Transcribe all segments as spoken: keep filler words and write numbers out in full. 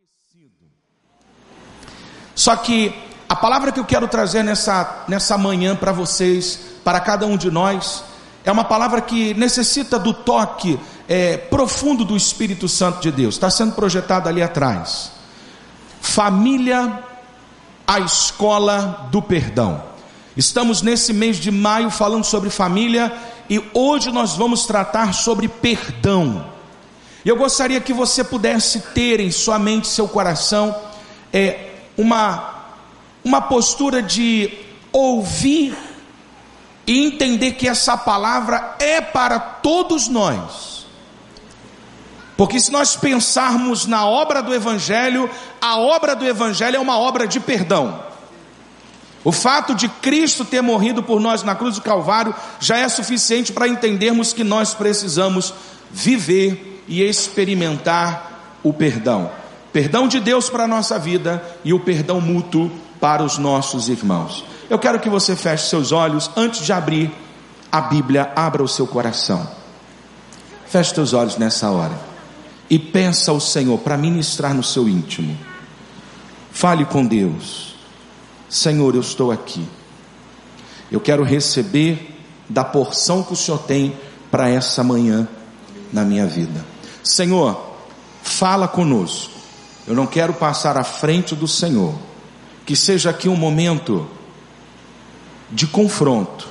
Só que a palavra que eu quero trazer nessa, nessa manhã para vocês, para cada um de nós, é uma palavra que necessita do toque é, profundo do Espírito Santo de Deus. Está sendo projetada ali atrás. Família, a escola do perdão. Estamos nesse mês de maio falando sobre família e hoje nós vamos tratar sobre perdão. E eu gostaria que você pudesse ter em sua mente, seu coração, é, uma, uma postura de ouvir e entender que essa palavra é para todos nós. Porque se nós pensarmos na obra do Evangelho, a obra do Evangelho é uma obra de perdão. O fato de Cristo ter morrido por nós na cruz do Calvário já é suficiente para entendermos que nós precisamos viver e experimentar o perdão. Perdão de Deus para a nossa vida e o perdão mútuo para os nossos irmãos. Eu quero que você feche seus olhos. Antes de abrir a Bíblia, abra o seu coração. Feche seus olhos nessa hora e peça ao Senhor para ministrar no seu íntimo. Fale com Deus. Senhor, eu estou aqui. Eu quero receber da porção que o Senhor tem para essa manhã na minha vida. Senhor, fala conosco. Eu não quero passar à frente do Senhor. Que seja aqui um momento de confronto,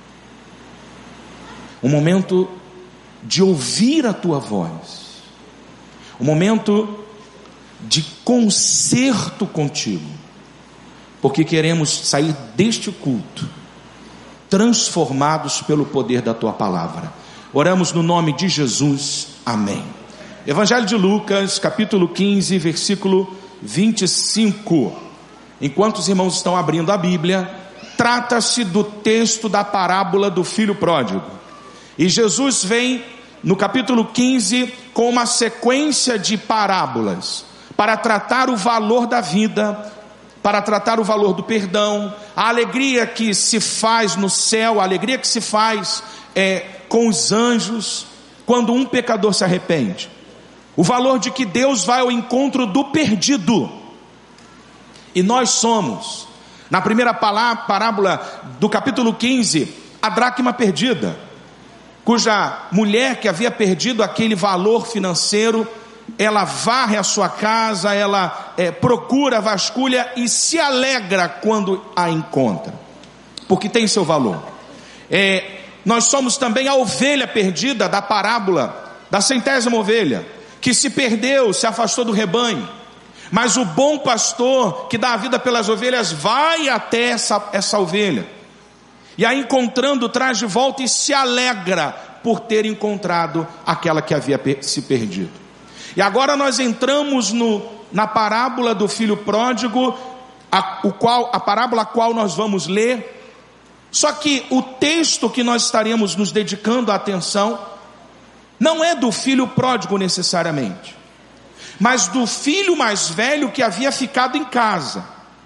um momento de ouvir a tua voz, um momento de conserto contigo, porque queremos sair deste culto transformados pelo poder da tua palavra. Oramos no nome de Jesus, amém. Evangelho de Lucas, capítulo quinze, versículo vinte e cinco. Enquanto os irmãos estão abrindo a Bíblia, trata-se do texto da parábola do filho pródigo. E Jesus vem no capítulo quinze com uma sequência de parábolas para tratar o valor da vida, para tratar o valor do perdão, a alegria que se faz no céu, a alegria que se faz é, com os anjos quando um pecador se arrepende. O valor de que Deus vai ao encontro do perdido. E nós somos, na primeira parábola do capítulo quinze, a dracma perdida, cuja mulher que havia perdido aquele valor financeiro, ela varre a sua casa, ela é, procura, vasculha e se alegra quando a encontra, porque tem seu valor. É, nós somos também a ovelha perdida da parábola da centésima ovelha, que se perdeu, se afastou do rebanho, mas o bom pastor que dá a vida pelas ovelhas vai até essa, essa ovelha, e a encontrando traz de volta e se alegra por ter encontrado aquela que havia se perdido. E agora nós entramos no, na parábola do filho pródigo, a, o qual, a parábola a qual nós vamos ler. Só que o texto que nós estaremos nos dedicando a atenção não é do filho pródigo necessariamente, mas do filho mais velho que havia ficado em casa.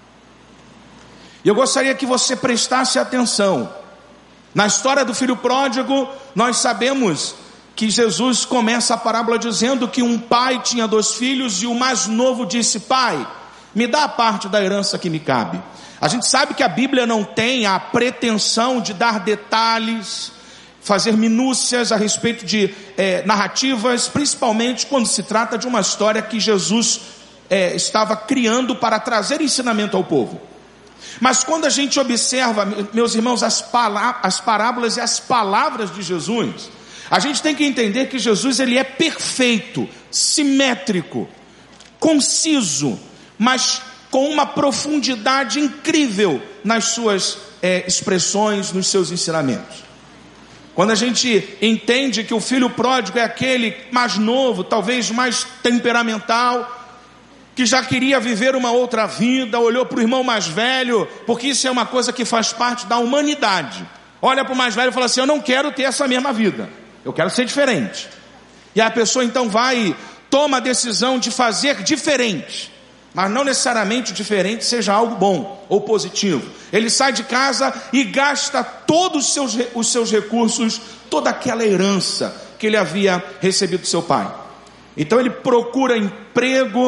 E eu gostaria que você prestasse atenção. Na história do filho pródigo, nós sabemos que Jesus começa a parábola dizendo que um pai tinha dois filhos e o mais novo disse: pai, me dá a parte da herança que me cabe. A gente sabe que a Bíblia não tem a pretensão de dar detalhes, fazer minúcias a respeito de é, narrativas, principalmente quando se trata de uma história que Jesus é, estava criando para trazer ensinamento ao povo. Mas quando a gente observa, meus irmãos, as, palá- as parábolas e as palavras de Jesus, a gente tem que entender que Jesus ele é perfeito, simétrico, conciso, mas com uma profundidade incrível nas suas é, expressões, nos seus ensinamentos. Quando a gente entende que o filho pródigo é aquele mais novo, talvez mais temperamental, que já queria viver uma outra vida, olhou para o irmão mais velho, porque isso é uma coisa que faz parte da humanidade. Olha para o mais velho e fala assim: eu não quero ter essa mesma vida, eu quero ser diferente. E a pessoa então vai e toma a decisão de fazer diferente, mas não necessariamente diferente seja algo bom ou positivo. Ele sai de casa e gasta todos os seus, os seus recursos, toda aquela herança que ele havia recebido do seu pai. Então ele procura emprego,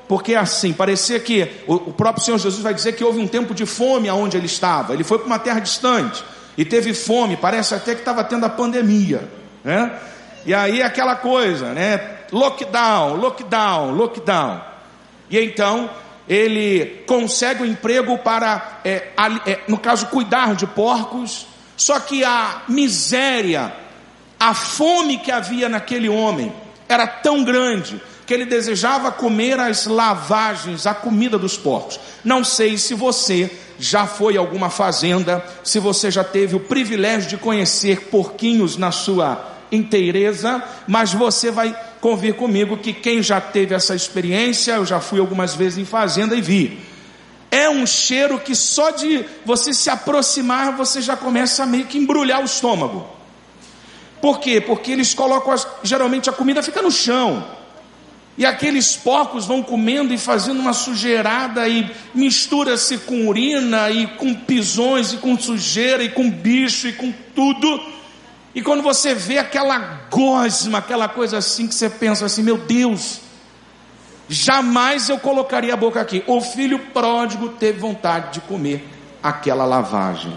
porque assim, parecia que o, o próprio Senhor Jesus vai dizer que houve um tempo de fome aonde ele estava. Ele foi para uma terra distante e teve fome, parece até que estava tendo a pandemia, né? E aí aquela coisa, né? Lockdown, lockdown, lockdown. E então ele consegue um emprego para, é, é, no caso, cuidar de porcos. Só que a miséria, a fome que havia naquele homem era tão grande que ele desejava comer as lavagens, a comida dos porcos. Não sei se você já foi a alguma fazenda, se você já teve o privilégio de conhecer porquinhos na sua inteireza, mas você vai convir comigo que quem já teve essa experiência, eu já fui algumas vezes em fazenda e vi, é um cheiro que só de você se aproximar, você já começa a meio que embrulhar o estômago. Por quê? Porque eles colocam, as, geralmente a comida fica no chão, e aqueles porcos vão comendo e fazendo uma sujeirada, e mistura-se com urina, e com pisões, e com sujeira, e com bicho, e com tudo. E quando você vê aquela gosma, aquela coisa assim, que você pensa assim, meu Deus, jamais eu colocaria a boca aqui. O filho pródigo teve vontade de comer aquela lavagem.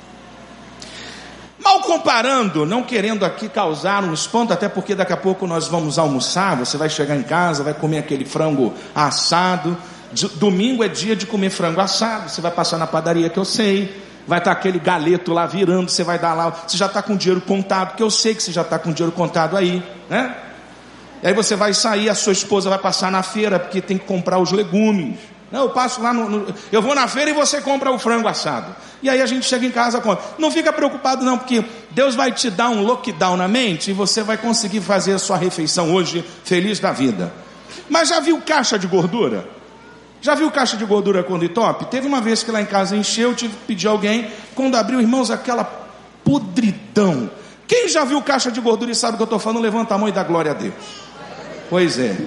Mal comparando, não querendo aqui causar um espanto, até porque daqui a pouco nós vamos almoçar, você vai chegar em casa, vai comer aquele frango assado. Domingo é dia de comer frango assado, você vai passar na padaria que eu sei, vai estar aquele galeto lá virando, você vai dar lá, você já está com dinheiro contado, que eu sei que você já está com dinheiro contado aí, né? E aí você vai sair, a sua esposa vai passar na feira, porque tem que comprar os legumes. Não, eu passo lá, no, no, eu vou na feira e você compra o frango assado. E aí a gente chega em casa, compra. Não fica preocupado não, porque Deus vai te dar um lockdown na mente e você vai conseguir fazer a sua refeição hoje, feliz da vida. Mas já viu caixa de gordura? Já viu caixa de gordura quando entope? Teve uma vez que lá em casa encheu, eu tive que pedir alguém, quando abriu, irmãos, aquela podridão. Quem já viu caixa de gordura e sabe o que eu estou falando, levanta a mão e dá glória a Deus. Pois é.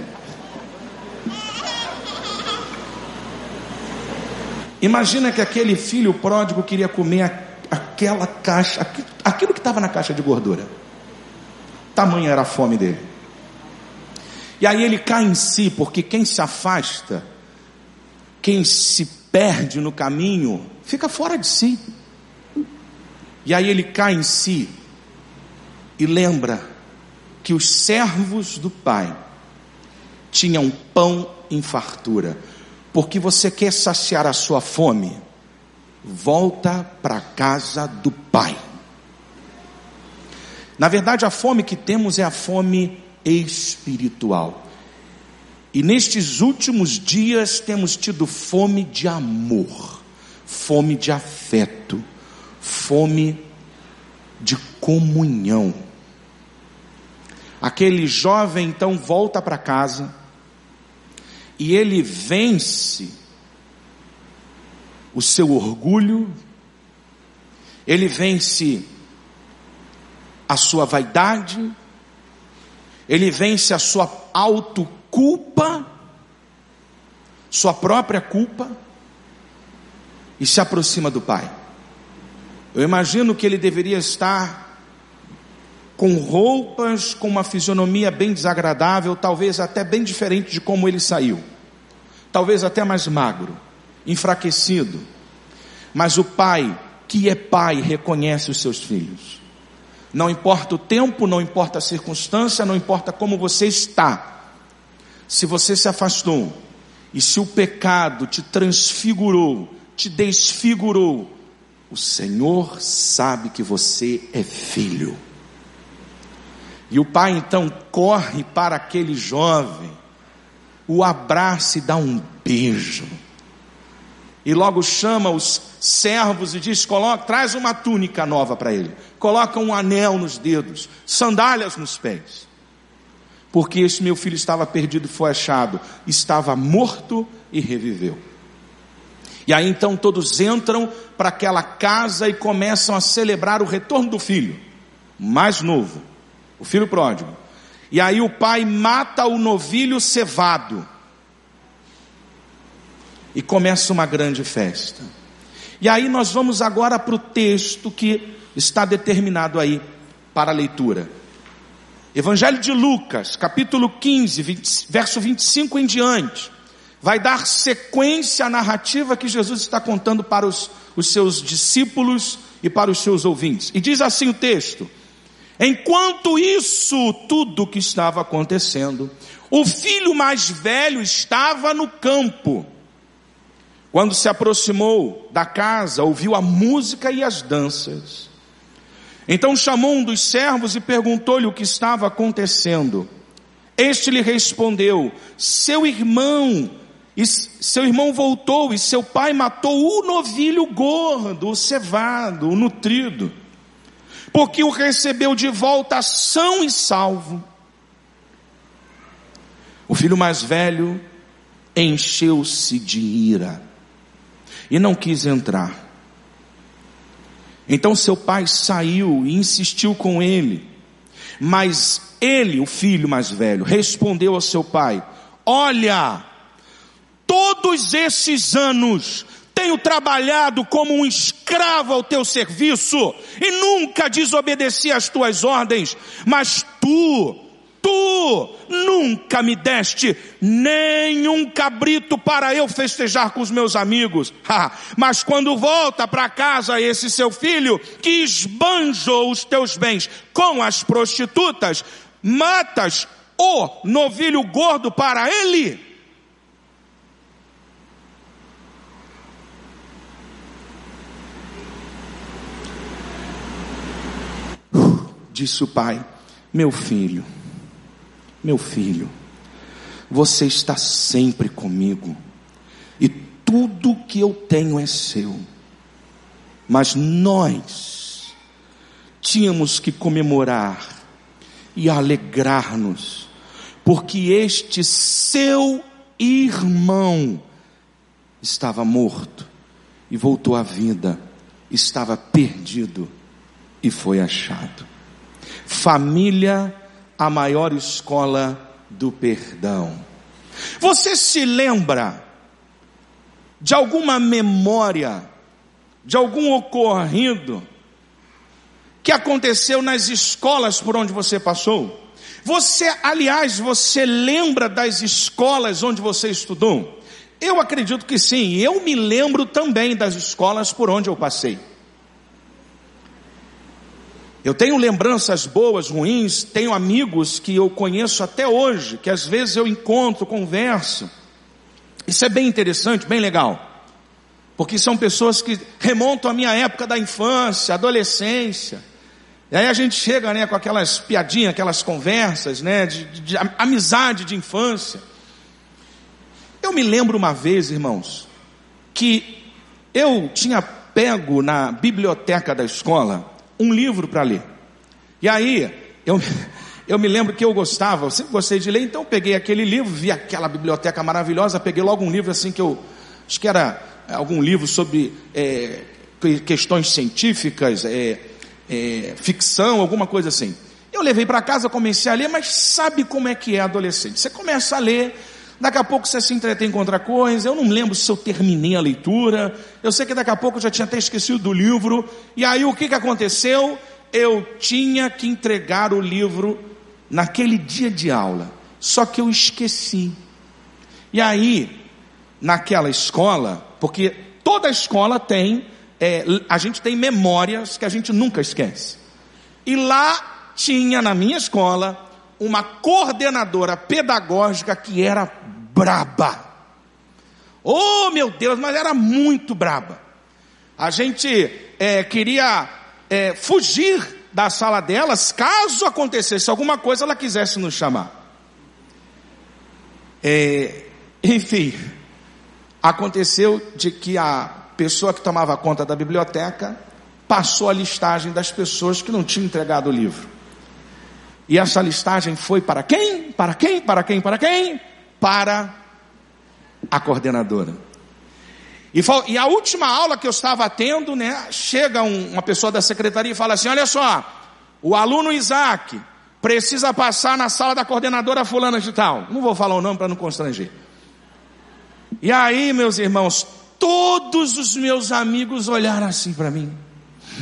Imagina que aquele filho pródigo queria comer a, aquela caixa, aquilo que estava na caixa de gordura. Tamanha era a fome dele. E aí ele cai em si, porque quem se afasta, quem se perde no caminho, fica fora de si. E aí ele cai em si e lembra que os servos do pai tinham pão em fartura. Porque você quer saciar a sua fome, volta para a casa do pai. Na verdade, a fome que temos é a fome espiritual. E nestes últimos dias temos tido fome de amor, fome de afeto, fome de comunhão. Aquele jovem então volta para casa e ele vence o seu orgulho, ele vence a sua vaidade, ele vence a sua autoculpa, sua própria culpa, e se aproxima do pai. Eu imagino que ele deveria estar com roupas, com uma fisionomia bem desagradável, talvez até bem diferente de como ele saiu, talvez até mais magro, enfraquecido, mas o pai, que é pai, reconhece os seus filhos. Não importa o tempo, não importa a circunstância, não importa como você está, se você se afastou, e se o pecado te transfigurou, te desfigurou, o Senhor sabe que você é filho. E o pai então corre para aquele jovem, o abraça e dá um beijo, e logo chama os servos e diz: coloca, traz uma túnica nova para ele, coloca um anel nos dedos, sandálias nos pés, porque este meu filho estava perdido e foi achado, estava morto e reviveu. E aí então todos entram para aquela casa e começam a celebrar o retorno do filho mais novo, o filho pródigo. E aí o pai mata o novilho cevado e começa uma grande festa. E aí nós vamos agora para o texto que está determinado aí para a leitura. Evangelho de Lucas, capítulo quinze, vinte, verso vinte e cinco em diante. vai dar sequência à narrativa que Jesus está contando para os, os seus discípulos e para os seus ouvintes. E diz assim o texto: enquanto isso tudo que estava acontecendo, o filho mais velho estava no campo. Quando se aproximou da casa, ouviu a música e as danças. Então chamou um dos servos e perguntou-lhe o que estava acontecendo. Este lhe respondeu: seu irmão, e seu irmão voltou e seu pai matou o novilho gordo, o cevado, o nutrido, porque o recebeu de volta são e salvo. O filho mais velho encheu-se de ira e não quis entrar. Então seu pai saiu e insistiu com ele. Mas ele, o filho mais velho, respondeu ao seu pai: olha, todos esses anos tenho trabalhado como um escravo ao teu serviço e nunca desobedeci às tuas ordens, mas tu, tu nunca me deste nenhum cabrito para eu festejar com os meus amigos. Mas quando volta para casa esse seu filho, que esbanjou os teus bens com as prostitutas, matas o novilho gordo para ele. Disse o pai: meu filho, meu filho, você está sempre comigo, e tudo que eu tenho é seu. Mas nós tínhamos que comemorar e alegrar-nos, porque este seu irmão estava morto e voltou à vida, estava perdido e foi achado. Família, a maior escola do perdão. Você se lembra de alguma memória, de algum ocorrido que aconteceu nas escolas por onde você passou? Você, aliás, você lembra das escolas onde você estudou? Eu acredito que sim. Eu me lembro também das escolas por onde eu passei. Eu tenho lembranças boas, ruins, tenho amigos que eu conheço até hoje, que às vezes eu encontro, converso. Isso é bem interessante, bem legal, porque são pessoas que remontam à minha época da infância, adolescência. E aí a gente chega, né, com aquelas piadinhas, aquelas conversas, né, de, de, de amizade de infância. Eu me lembro uma vez, irmãos, que eu tinha pego na biblioteca da escola um livro para ler. E aí, eu, eu me lembro que eu gostava, eu sempre gostei de ler, então eu peguei aquele livro, vi aquela biblioteca maravilhosa, peguei logo um livro assim que eu, acho que era algum livro sobre é, questões científicas, é, é, ficção, alguma coisa assim. Eu levei para casa, comecei a ler, mas sabe como é que é adolescente? Você começa a ler, daqui a pouco você se entretém com outra coisa. Eu não lembro se eu terminei a leitura, eu sei que daqui a pouco eu já tinha até esquecido do livro. E aí o que que aconteceu? Eu tinha que entregar o livro naquele dia de aula, só que eu esqueci. E aí, naquela escola, porque toda escola tem, é, a gente tem memórias que a gente nunca esquece. E lá tinha na minha escola uma coordenadora pedagógica que era braba. Oh, meu Deus, mas era muito braba. A gente é, queria é, fugir da sala delas, caso acontecesse alguma coisa, ela quisesse nos chamar. É, enfim, aconteceu de que a pessoa que tomava conta da biblioteca passou a listagem das pessoas que não tinham entregado o livro. E essa listagem foi para quem? Para quem? Para quem? Para quem? Para a coordenadora. E, e a última aula que eu estava tendo, né, chega um, uma pessoa da secretaria e fala assim: olha só, o aluno Isaac precisa passar na sala da coordenadora fulana de tal. Não vou falar o nome para não constranger. E aí, meus irmãos, todos os meus amigos olharam assim para mim.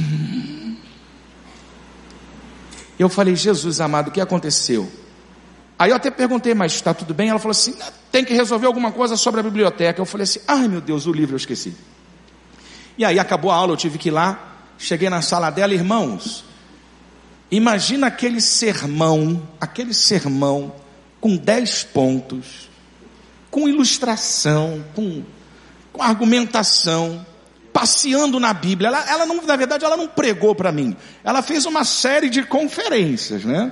Eu falei: Jesus amado, o que aconteceu? Aí eu até perguntei, mas está tudo bem? Ela falou assim, tem que resolver alguma coisa sobre a biblioteca. Eu falei assim, ai meu Deus, o livro eu esqueci. E aí acabou a aula, eu tive que ir lá, cheguei na sala dela, irmãos, imagina aquele sermão, aquele sermão com dez pontos, com ilustração, com, com argumentação, passeando na Bíblia. Ela, ela não, na verdade, ela não pregou para mim. Ela fez uma série de conferências, né?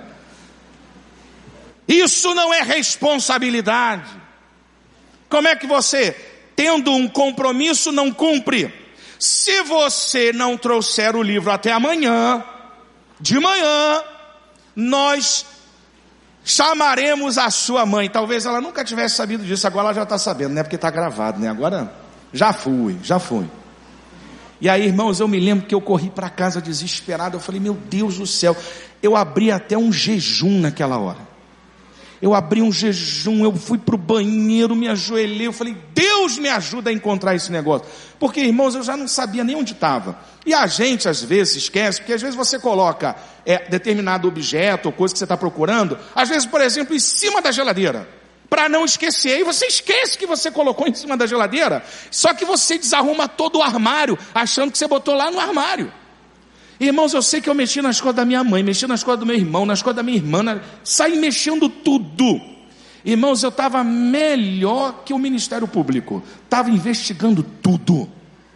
Isso não é responsabilidade. Como é que você, tendo um compromisso, não cumpre? Se você não trouxer o livro até amanhã, de manhã, nós chamaremos a sua mãe. Talvez ela nunca tivesse sabido disso, agora ela já está sabendo, né? Porque está gravado, né? Agora, já fui, já fui. E aí, irmãos, eu me lembro que eu corri para casa desesperado. Eu falei, meu Deus do céu, eu abri até um jejum naquela hora. Eu abri um jejum, eu fui para o banheiro, me ajoelhei, eu falei, Deus me ajuda a encontrar esse negócio. Porque, irmãos, eu já não sabia nem onde estava. E a gente, às vezes, esquece, porque às vezes você coloca é, determinado objeto ou coisa que você está procurando, às vezes, por exemplo, em cima da geladeira, para não esquecer. E você esquece que você colocou em cima da geladeira, só que você desarruma todo o armário, achando que você botou lá no armário. Irmãos, eu sei que eu mexi nas coisas da minha mãe, mexi nas coisas do meu irmão, nas coisas da minha irmã, na... saí mexendo tudo. Irmãos, eu estava melhor que o Ministério Público, estava investigando tudo.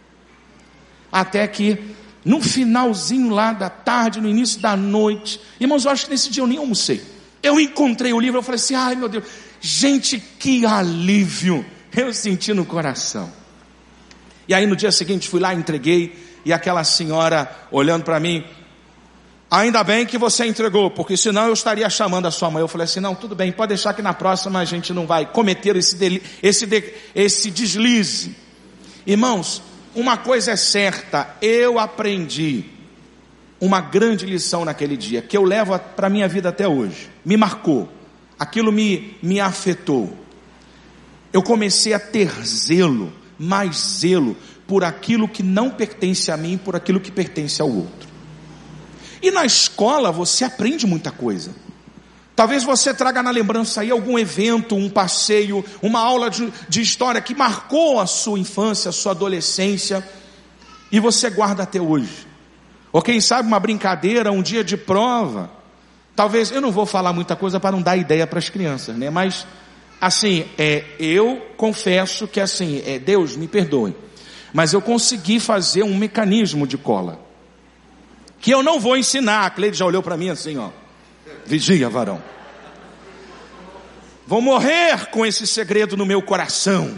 Até que, no finalzinho lá da tarde, no início da noite, irmãos, eu acho que nesse dia eu nem almocei. Eu encontrei o livro, eu falei assim, ai meu Deus, gente, que alívio eu senti no coração. E aí no dia seguinte fui lá, entreguei. E aquela senhora olhando para mim, ainda bem que você entregou, porque senão eu estaria chamando a sua mãe. Eu falei assim, não, tudo bem, pode deixar que na próxima a gente não vai cometer esse, deli- esse, de- esse deslize. Irmãos, uma coisa é certa, eu aprendi uma grande lição naquele dia, que eu levo para a minha vida até hoje. Me marcou, aquilo me, me afetou. Eu comecei a ter zelo, mais zelo, por aquilo que não pertence a mim, por aquilo que pertence ao outro. E na escola você aprende muita coisa. Talvez você traga na lembrança aí algum evento, um passeio, uma aula de, de história que marcou a sua infância, a sua adolescência, e você guarda até hoje. Ou quem sabe uma brincadeira, um dia de prova. Talvez, eu não vou falar muita coisa para não dar ideia para as crianças, né? Mas, assim, é, eu confesso que assim, é, Deus me perdoe, mas eu consegui fazer um mecanismo de cola, que eu não vou ensinar. A Cleide já olhou para mim assim, ó, vigia, varão. Vou morrer com esse segredo no meu coração.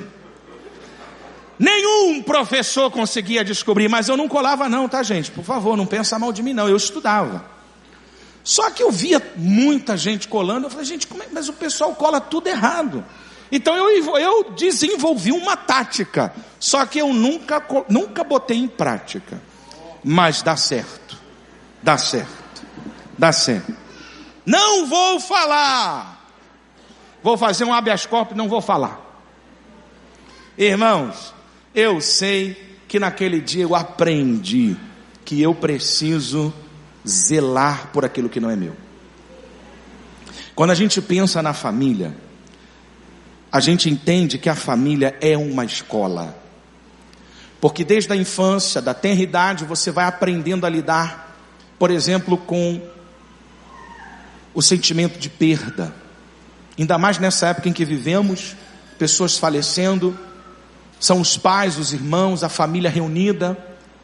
Nenhum professor conseguia descobrir, mas eu não colava não, tá gente? Por favor, não pensa mal de mim não, eu estudava. Só que eu via muita gente colando, eu falei, gente, como é? Mas o pessoal cola tudo errado. Então eu, eu desenvolvi uma tática, só que eu nunca, nunca botei em prática. Mas dá certo, dá certo, dá certo. Não vou falar, vou fazer um habeas corpus, não vou falar. Irmãos, eu sei que naquele dia eu aprendi que eu preciso zelar por aquilo que não é meu. Quando a gente pensa na família, a gente entende que a família é uma escola. Porque desde a infância, da tenra idade, você vai aprendendo a lidar, por exemplo, com o sentimento de perda. Ainda mais nessa época em que vivemos, pessoas falecendo, são os pais, os irmãos, a família reunida,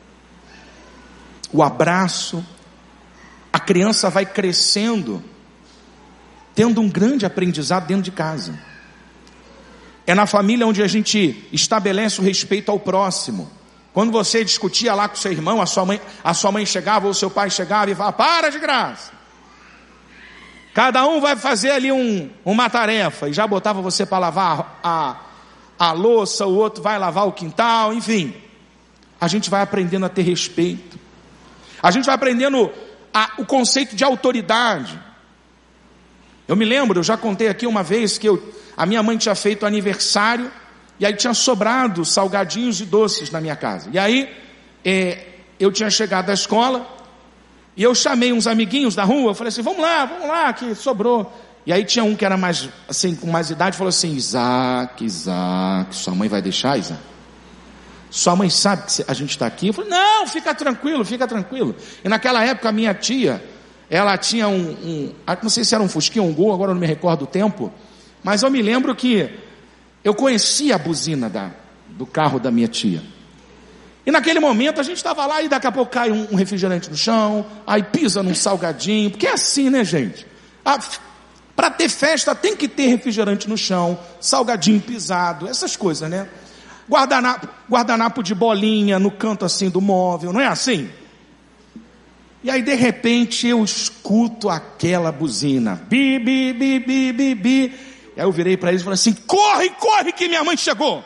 o abraço. A criança vai crescendo, tendo um grande aprendizado dentro de casa. É na família onde a gente estabelece o respeito ao próximo. Quando você discutia lá com seu irmão, a sua mãe, a sua mãe chegava ou seu pai chegava e falava, para de graça. Cada um vai fazer ali um, uma tarefa, e já botava você para lavar a, a louça, o outro vai lavar o quintal, enfim. A gente vai aprendendo a ter respeito. A gente vai aprendendo a, o conceito de autoridade. Eu me lembro, eu já contei aqui uma vez que eu, a minha mãe tinha feito aniversário, e aí tinha sobrado salgadinhos e doces na minha casa. E aí, é, eu tinha chegado da escola, e eu chamei uns amiguinhos da rua, eu falei assim, vamos lá, vamos lá, que sobrou. E aí tinha um que era mais, assim, com mais idade, falou assim: Isaac, Isaac, sua mãe vai deixar, Isaac? Sua mãe sabe que a gente está aqui? Eu falei: não, fica tranquilo, fica tranquilo. E naquela época a minha tia, ela tinha um, um não sei se era um Fusquinha ou um Gol, agora eu não me recordo o tempo, mas eu me lembro que eu conhecia a buzina da, do carro da minha tia. E naquele momento a gente estava lá e daqui a pouco cai um, um refrigerante no chão, aí pisa num salgadinho, porque é assim, né, gente? Para ter festa tem que ter refrigerante no chão, salgadinho pisado, essas coisas, né? Guardanapo, guardanapo de bolinha no canto assim do móvel, não é assim? E aí de repente eu escuto aquela buzina, bi, bi, bi, bi, bi, bi. E aí eu virei para eles e falei assim: corre, corre que minha mãe chegou.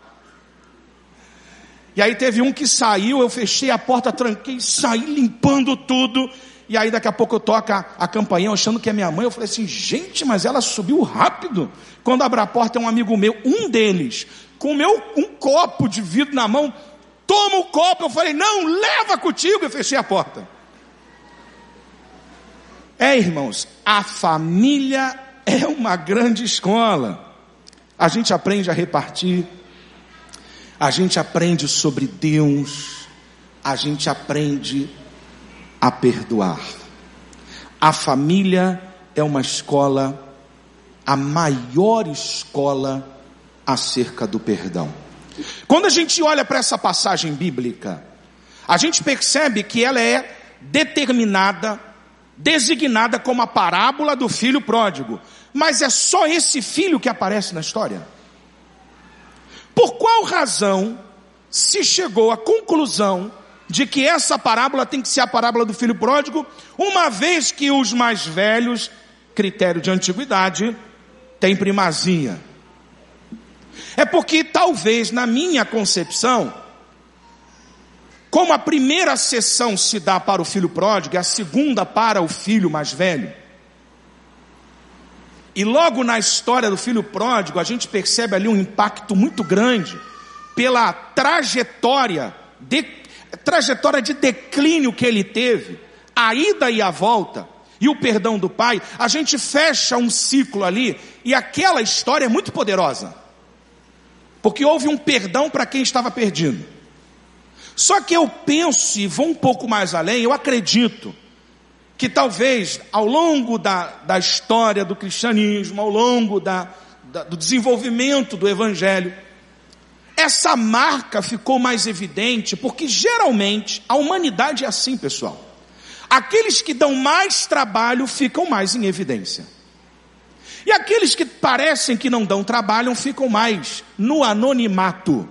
E aí teve um que saiu, eu fechei a porta, tranquei, saí limpando tudo. E aí daqui a pouco eu toco a, a campainha achando que é minha mãe. Eu falei assim: gente, mas ela subiu rápido. Quando abre a porta é um amigo meu, um deles, com meu, um copo de vidro na mão. Toma o copo. Eu falei: não, leva contigo. Eu fechei a porta. É, irmãos, a família é uma grande escola. A gente aprende a repartir, a gente aprende sobre Deus, a gente aprende a perdoar. A família é uma escola, a maior escola acerca do perdão. Quando a gente olha para essa passagem bíblica, a gente percebe que ela é determinada, designada como a parábola do filho pródigo. Mas é só esse filho que aparece na história? Por qual razão se chegou à conclusão de que essa parábola tem que ser a parábola do filho pródigo, uma vez que os mais velhos, critério de antiguidade, têm primazia? É porque talvez na minha concepção, como a primeira sessão se dá para o filho pródigo e a segunda para o filho mais velho, e logo na história do filho pródigo a gente percebe ali um impacto muito grande pela trajetória de, trajetória de declínio que ele teve, a ida e a volta e o perdão do pai. A gente fecha um ciclo ali e aquela história é muito poderosa, porque houve um perdão para quem estava perdido. Só que eu penso e vou um pouco mais além. Eu acredito que talvez ao longo da, da história do cristianismo, ao longo da, da, do desenvolvimento do evangelho, essa marca ficou mais evidente, porque geralmente a humanidade é assim, pessoal. Aqueles que dão mais trabalho ficam mais em evidência, e aqueles que parecem que não dão trabalho ficam mais no anonimato.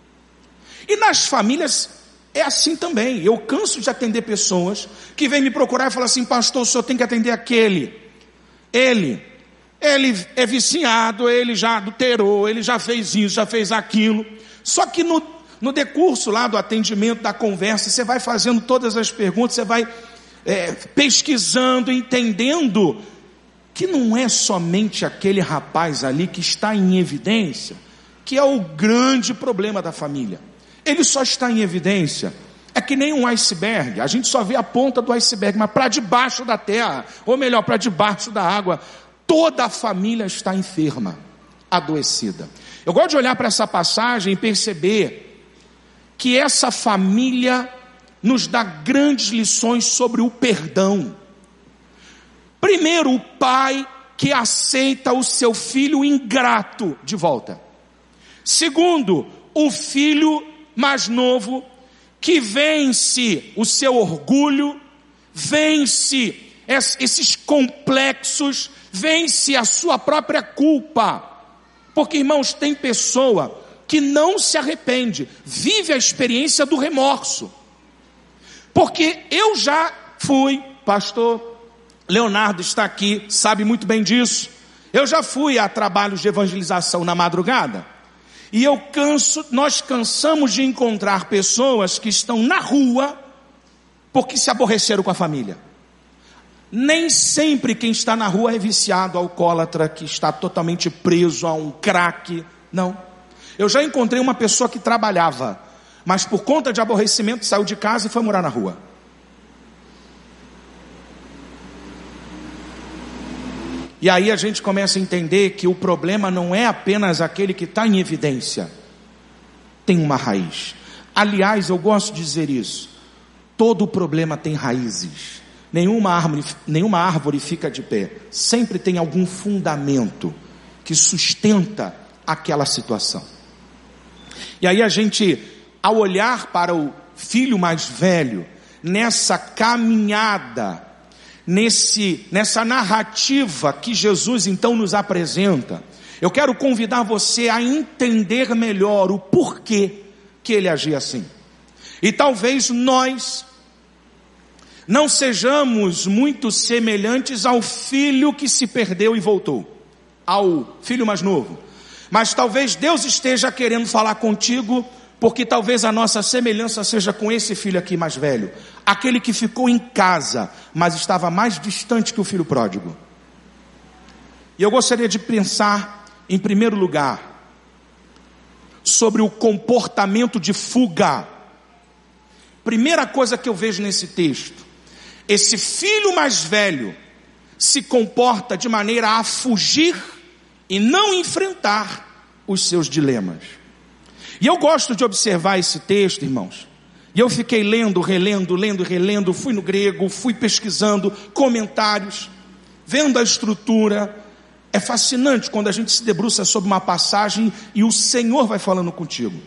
E nas famílias é assim também. Eu canso de atender pessoas que vêm me procurar e falam assim: pastor, o senhor tem que atender aquele. Ele, ele é viciado, ele já adulterou, ele já fez isso, já fez aquilo. Só que no, no decurso lá do atendimento, da conversa, você vai fazendo todas as perguntas, você vai é, pesquisando, entendendo que não é somente aquele rapaz ali que está em evidência, que é o grande problema da família. Ele só está em evidência, é que nem um iceberg. A gente só vê a ponta do iceberg, mas para debaixo da terra, ou melhor, para debaixo da água, toda a família está enferma, adoecida. Eu gosto de olhar para essa passagem e perceber que essa família nos dá grandes lições sobre o perdão. Primeiro, o pai que aceita o seu filho ingrato de volta. Segundo, o filho mais novo que vence o seu orgulho, vence esses complexos, vence a sua própria culpa. Porque, irmãos, tem pessoa que não se arrepende, vive a experiência do remorso. Porque eu já fui, pastor Leonardo está aqui, sabe muito bem disso. Eu já fui a trabalhos de evangelização na madrugada. E eu canso, nós cansamos de encontrar pessoas que estão na rua porque se aborreceram com a família. Nem sempre quem está na rua é viciado, alcoólatra, que está totalmente preso a um crack. Não. Eu já encontrei uma pessoa que trabalhava, mas por conta de aborrecimento saiu de casa e foi morar na rua. E aí a gente começa a entender que o problema não é apenas aquele que está em evidência. Tem uma raiz. Aliás, eu gosto de dizer isso. Todo problema tem raízes. Nenhuma árvore, nenhuma árvore fica de pé. Sempre tem algum fundamento que sustenta aquela situação. E aí a gente, ao olhar para o filho mais velho, nessa caminhada, nesse, nessa narrativa que Jesus então nos apresenta, eu quero convidar você a entender melhor o porquê que ele agia assim. E talvez nós não sejamos muito semelhantes ao filho que se perdeu e voltou, ao filho mais novo. Mas talvez Deus esteja querendo falar contigo, porque talvez a nossa semelhança seja com esse filho aqui mais velho, aquele que ficou em casa, mas estava mais distante que o filho pródigo. E eu gostaria de pensar, em primeiro lugar, sobre o comportamento de fuga. Primeira coisa que eu vejo nesse texto, esse filho mais velho se comporta de maneira a fugir e não enfrentar os seus dilemas. E eu gosto de observar esse texto, irmãos. E eu fiquei lendo, relendo, lendo, relendo, fui no grego, fui pesquisando comentários, vendo a estrutura. É fascinante quando a gente se debruça sobre uma passagem e o Senhor vai falando contigo.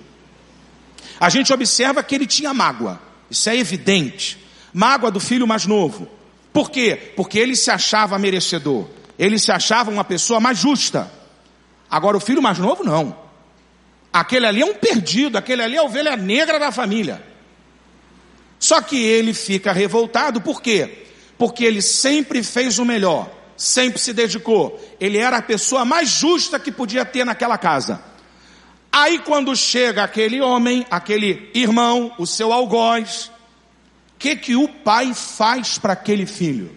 A gente observa que ele tinha mágoa, isso é evidente. Mágoa do filho mais novo. Por quê? Porque ele se achava merecedor. Ele se achava uma pessoa mais justa. Agora o filho mais novo não. Aquele ali é um perdido, aquele ali é a ovelha negra da família. Só que ele fica revoltado, por quê? Porque ele sempre fez o melhor, sempre se dedicou. Ele era a pessoa mais justa que podia ter naquela casa. Aí quando chega aquele homem, aquele irmão, o seu algoz, o que que o pai faz para aquele filho?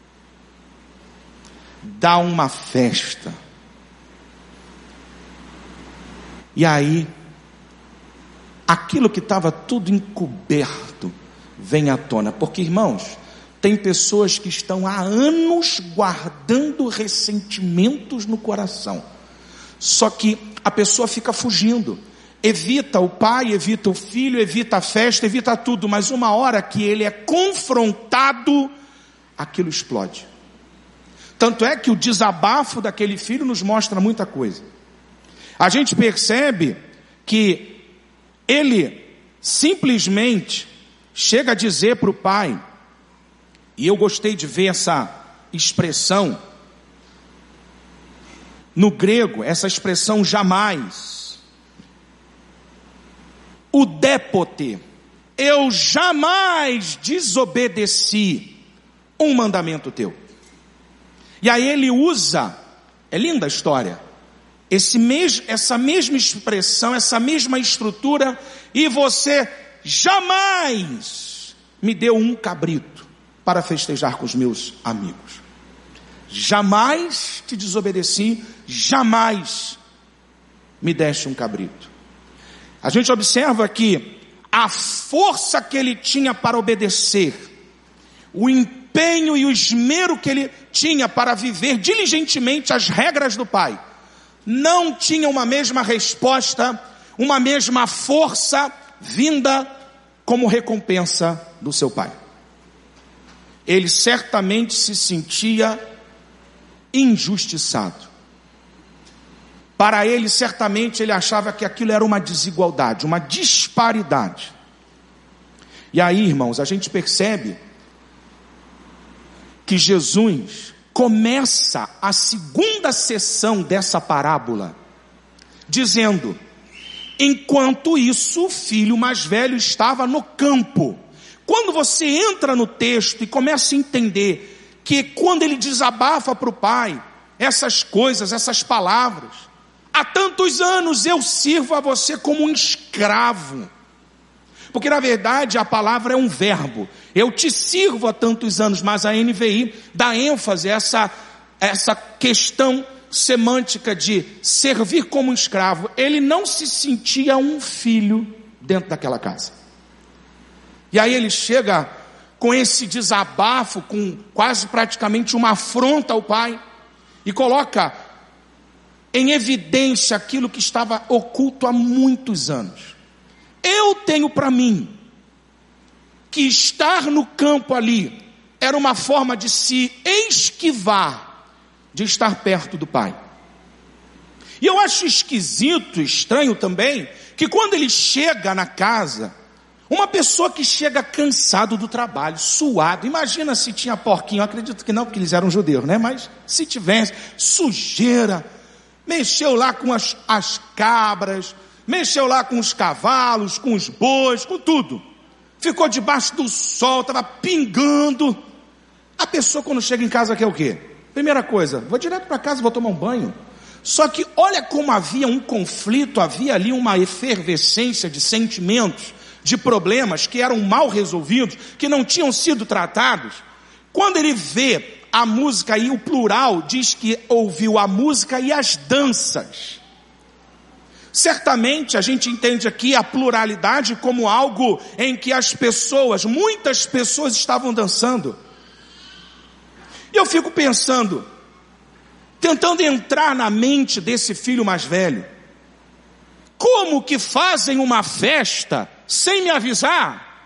Dá uma festa. E aí, aquilo que estava tudo encoberto vem à tona. Porque, irmãos, tem pessoas que estão há anos guardando ressentimentos no coração. Só que a pessoa fica fugindo. Evita o pai, evita o filho, evita a festa, evita tudo. Mas uma hora que ele é confrontado, aquilo explode. Tanto é que o desabafo daquele filho nos mostra muita coisa. A gente percebe que ele simplesmente chega a dizer para o pai, e eu gostei de ver essa expressão no grego, essa expressão jamais, o dépote, eu jamais desobedeci um mandamento teu. E aí ele usa, é linda a história, Esse mes, essa mesma expressão, essa mesma estrutura, e você jamais me deu um cabrito para festejar com os meus amigos. Jamais te desobedeci, jamais me deste um cabrito. A gente observa que a força que ele tinha para obedecer, o empenho e o esmero que ele tinha para viver diligentemente as regras do pai, não tinha uma mesma resposta, uma mesma força vinda como recompensa do seu pai. Ele certamente se sentia injustiçado. Para ele, certamente, ele achava que aquilo era uma desigualdade, uma disparidade. E aí, irmãos, a gente percebe que Jesus começa a segunda sessão dessa parábola, dizendo, enquanto isso, o filho mais velho estava no campo. Quando você entra no texto e começa a entender que quando ele desabafa para o pai, essas coisas, essas palavras, há tantos anos eu sirvo a você como um escravo. Porque na verdade a palavra é um verbo. Eu te sirvo há tantos anos, mas a N V I dá ênfase a essa, essa questão semântica de servir como um escravo. Ele não se sentia um filho dentro daquela casa. E aí ele chega com esse desabafo, com quase praticamente uma afronta ao pai. e coloca em evidência aquilo que estava oculto há muitos anos. Eu tenho para mim que estar no campo ali era uma forma de se esquivar de estar perto do pai. E eu acho esquisito, estranho também, que quando ele chega na casa, uma pessoa que chega cansado do trabalho, suado, imagina se tinha porquinho, eu acredito que não, porque eles eram judeus, né? Mas se tivesse, sujeira, mexeu lá com as, as cabras, mexeu lá com os cavalos, com os bois, com tudo. Ficou debaixo do sol, estava pingando. A pessoa quando chega em casa quer o quê? Primeira coisa, vou direto para casa, vou tomar um banho. Só que olha como havia um conflito, havia ali uma efervescência de sentimentos, de problemas que eram mal resolvidos, que não tinham sido tratados. Quando ele vê a música, e o plural diz que ouviu a música e as danças. Certamente a gente entende aqui a pluralidade como algo em que as pessoas, muitas pessoas estavam dançando. E eu fico pensando, tentando entrar na mente desse filho mais velho, como que fazem uma festa sem me avisar?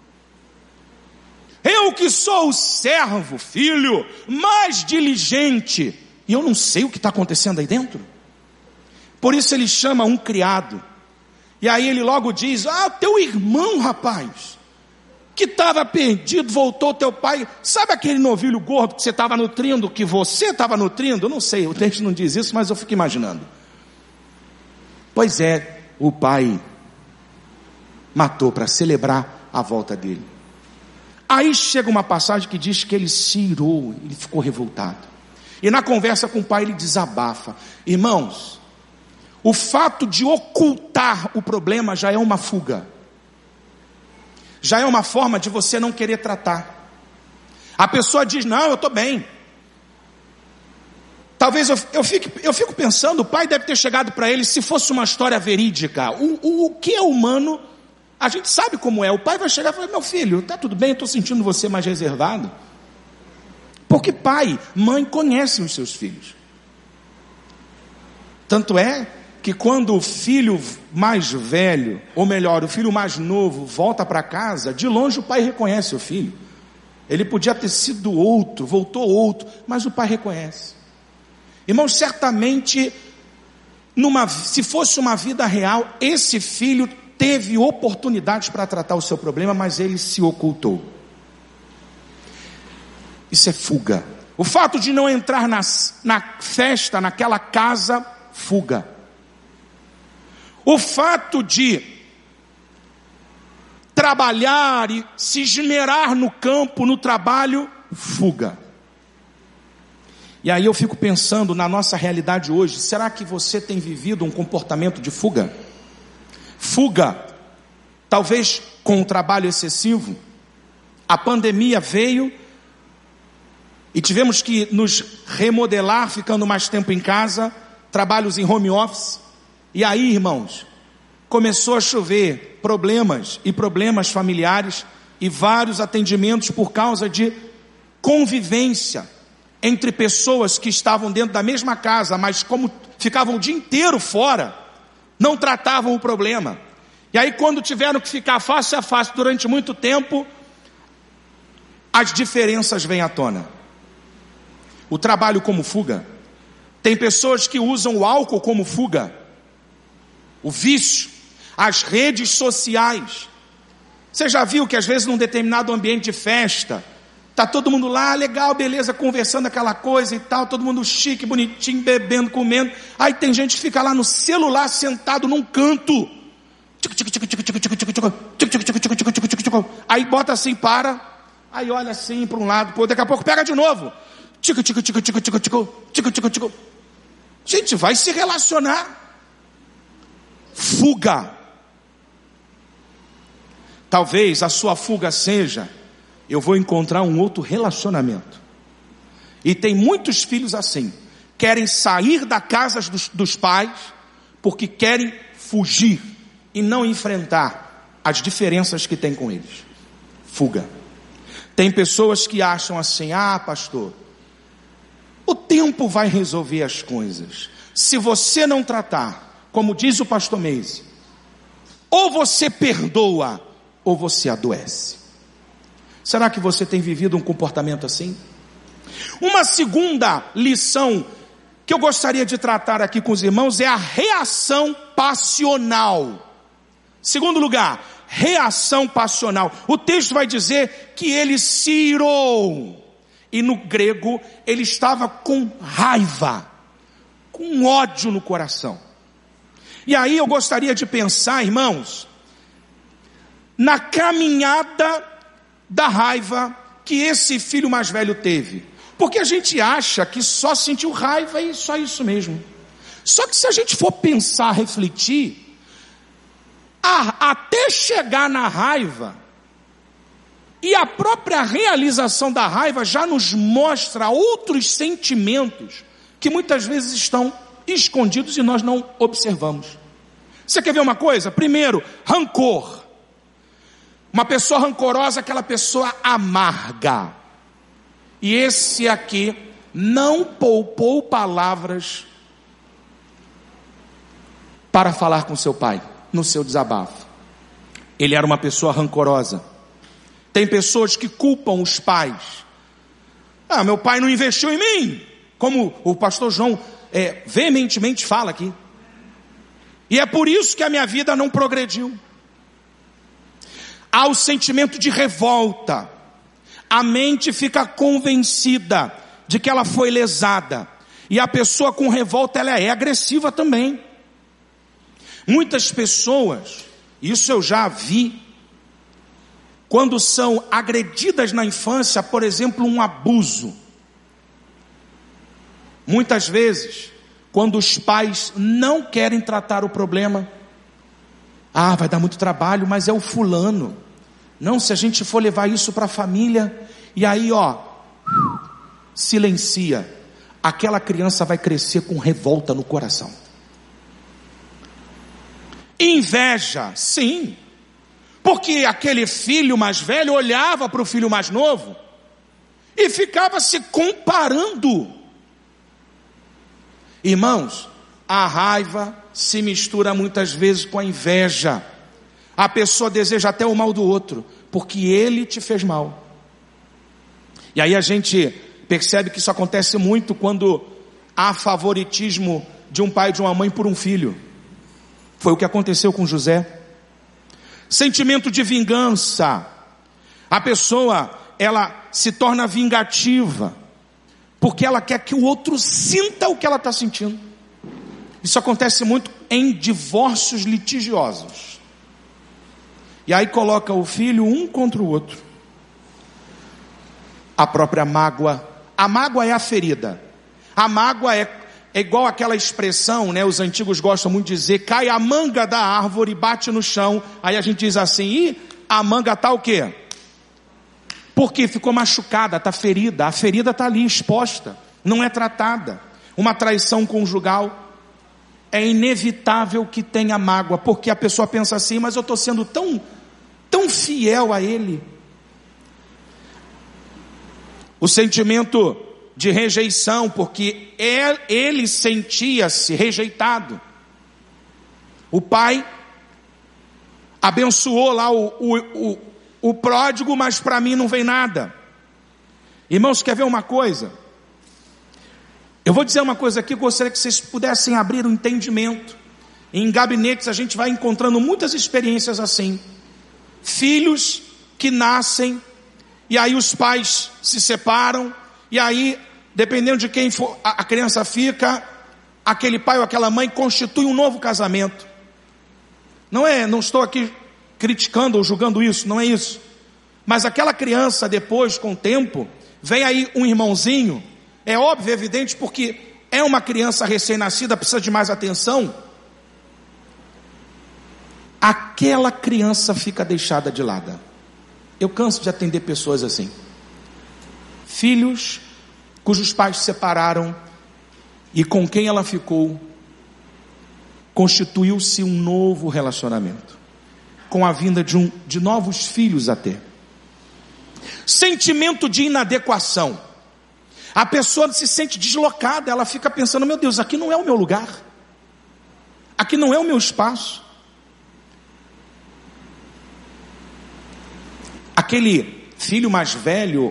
Eu que sou o servo, filho, mais diligente, e eu não sei o que está acontecendo aí dentro. Por isso ele chama um criado, e aí ele logo diz, ah, teu irmão, rapaz, que estava perdido, voltou teu pai, sabe aquele novilho gordo que você estava nutrindo, que você estava nutrindo? Eu não sei, o texto não diz isso, mas eu fico imaginando. Pois é, o pai matou para celebrar a volta dele. Aí chega uma passagem que diz que ele se irou, ele ficou revoltado. E na conversa com o pai ele desabafa. Irmãos, o fato de ocultar o problema já é uma fuga. Já é uma forma de você não querer tratar. A pessoa diz, não, eu estou bem. Talvez eu, eu, fique, eu fico pensando, o pai deve ter chegado para ele, se fosse uma história verídica. O, o, o que é humano, a gente sabe como é. O pai vai chegar e falar, meu filho, está tudo bem, eu estou sentindo você mais reservado. Porque pai, mãe conhecem os seus filhos. Tanto é que quando o filho mais velho, ou melhor, o filho mais novo volta para casa, de longe o pai reconhece o filho. Ele podia ter sido outro, voltou outro, mas o pai reconhece. Irmãos, certamente, numa, se fosse uma vida real, esse filho teve oportunidades para tratar o seu problema, mas ele se ocultou. Isso é fuga. O fato de não entrar na, na festa, naquela casa, fuga. O fato de trabalhar e se esmerar no campo, no trabalho, fuga. E aí eu fico pensando na nossa realidade hoje, será que você tem vivido um comportamento de fuga? Fuga, talvez com o trabalho excessivo. A pandemia veio e tivemos que nos remodelar, ficando mais tempo em casa, trabalhos em home office. E aí, irmãos, começou a chover problemas e problemas familiares e vários atendimentos por causa de convivência entre pessoas que estavam dentro da mesma casa, mas como ficavam o dia inteiro fora, não tratavam o problema. E aí quando tiveram que ficar face a face durante muito tempo, as diferenças vêm à tona. O trabalho como fuga. Tem pessoas que usam o álcool como fuga. O vício, as redes sociais. Você já viu que às vezes num determinado ambiente de festa, tá todo mundo lá, legal, beleza, conversando aquela coisa e tal, todo mundo chique, bonitinho, bebendo, comendo. Aí tem gente que fica lá no celular, sentado num canto. Aí bota assim, para. Aí olha assim para um lado, pô, daqui a pouco pega de novo. Gente, vai se relacionar. Fuga. Talvez a sua fuga seja, eu vou encontrar um outro relacionamento. E tem muitos filhos assim, querem sair da casa dos, dos pais, porque querem fugir e não enfrentar as diferenças que tem com eles. Fuga. Tem pessoas que acham assim, ah pastor, O tempo vai resolver as coisas. Se você não tratar, como diz o pastor Meise, ou você perdoa, ou você adoece. Será que você tem vivido um comportamento assim? Uma segunda lição que eu gostaria de tratar aqui com os irmãos é a reação passional. Segundo lugar, reação passional. O texto vai dizer que ele se irou. E no grego, ele estava com raiva, com ódio no coração. E aí eu gostaria de pensar, irmãos, na caminhada da raiva que esse filho mais velho teve. Porque a gente acha que só sentiu raiva e só isso mesmo. Só que se a gente for pensar, refletir, a, até chegar na raiva, e a própria realização da raiva já nos mostra outros sentimentos que muitas vezes estão escondidos e nós não observamos. Você quer ver uma coisa? Primeiro, rancor. Uma pessoa rancorosa é aquela pessoa amarga. E esse aqui não poupou palavras para falar com seu pai, no seu desabafo. Ele era uma pessoa rancorosa. Tem pessoas que culpam os pais. Ah, meu pai não investiu em mim. Como o pastor João é, veementemente fala aqui. E é por isso que a minha vida não progrediu. Há o sentimento de revolta. A mente fica convencida de que ela foi lesada. E a pessoa com revolta, ela é agressiva também. Muitas pessoas, isso eu já vi, quando são agredidas na infância, por exemplo, um abuso. Muitas vezes, quando os pais não querem tratar o problema, ah, vai dar muito trabalho, mas é o fulano. Não, se a gente for levar isso para a família, e aí ó, silencia, aquela criança vai crescer com revolta no coração. Inveja, sim, porque aquele filho mais velho olhava para o filho mais novo e ficava se comparando. Irmãos, a raiva se mistura muitas vezes com a inveja. A pessoa deseja até o mal do outro, porque ele te fez mal. E aí a gente percebe que isso acontece muito quando há favoritismo de um pai e de uma mãe por um filho. Foi o que aconteceu com José. Sentimento de vingança. A pessoa, ela se torna vingativa, porque ela quer que o outro sinta o que ela está sentindo. Isso acontece muito em divórcios litigiosos. E aí coloca o filho um contra o outro. A própria mágoa. A mágoa é a ferida. A mágoa é, é igual aquela expressão, né? Os antigos gostam muito de dizer, cai a manga da árvore, bate no chão. Aí a gente diz assim, e a manga está o quê? Porque ficou machucada, está ferida. A ferida está ali exposta, não é tratada. Uma traição conjugal. É inevitável que tenha mágoa, porque a pessoa pensa assim, mas eu estou sendo tão, tão fiel a ele. O sentimento de rejeição, porque ele sentia-se rejeitado. O pai abençoou lá o, o, o, o pródigo, mas para mim não vem nada. Irmãos, quer ver uma coisa? Eu vou dizer uma coisa aqui, eu gostaria que vocês pudessem abrir o entendimento. Em gabinetes a gente vai encontrando muitas experiências assim. Filhos que nascem, e aí os pais se separam, e aí, dependendo de quem for, a, a criança fica, aquele pai ou aquela mãe constitui um novo casamento. Não é, não estou aqui criticando ou julgando isso, não é isso. Mas aquela criança depois, com o tempo, vem aí um irmãozinho. É óbvio, é evidente, porque é uma criança recém-nascida, precisa de mais atenção. Aquela criança fica deixada de lado. Eu canso de atender pessoas assim. Filhos cujos pais se separaram e com quem ela ficou, constituiu-se um novo relacionamento. Com a vinda de, um, de novos filhos até. Sentimento de inadequação. A pessoa se sente deslocada, ela fica pensando, meu Deus, aqui não é o meu lugar, aqui não é o meu espaço. Aquele filho mais velho,